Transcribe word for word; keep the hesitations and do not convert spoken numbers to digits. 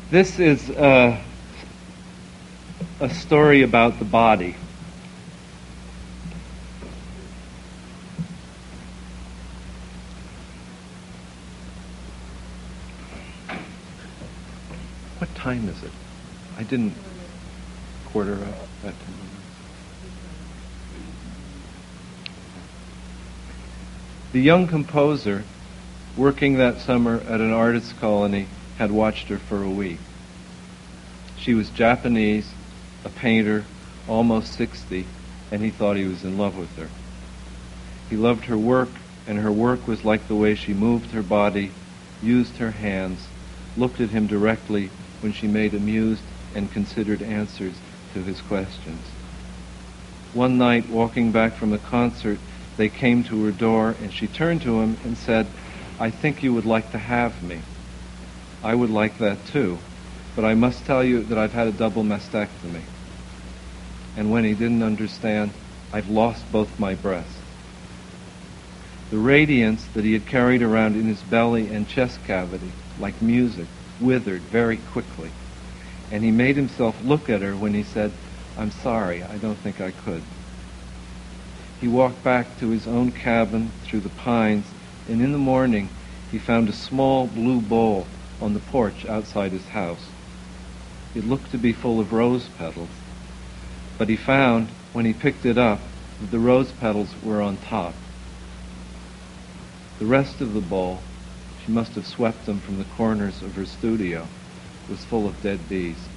This is uh, a story about the body. What time is it? I didn't quarter up that time. The young composer, working that summer at an artist's colony, had watched her for a week. She was Japanese, a painter, almost sixty, and he thought he was in love with her. He loved her work, and her work was like the way she moved her body, used her hands, looked at him directly when she made amused and considered answers to his questions. One night, walking back from a concert, they came to her door, and she turned to him and said, "I think you would like to have me." "I would like that too, but I must tell you that I've had a double mastectomy." And when he didn't understand, "I've lost both my breasts." The radiance that he had carried around in his belly and chest cavity, like music, withered very quickly. And he made himself look at her when he said, "I'm sorry, I don't think I could." He walked back to his own cabin through the pines, and in the morning he found a small blue bowl on the porch outside his house. It looked to be full of rose petals, but he found, when he picked it up, that the rose petals were on top. The rest of the bowl, she must have swept them from the corners of her studio, was full of dead bees.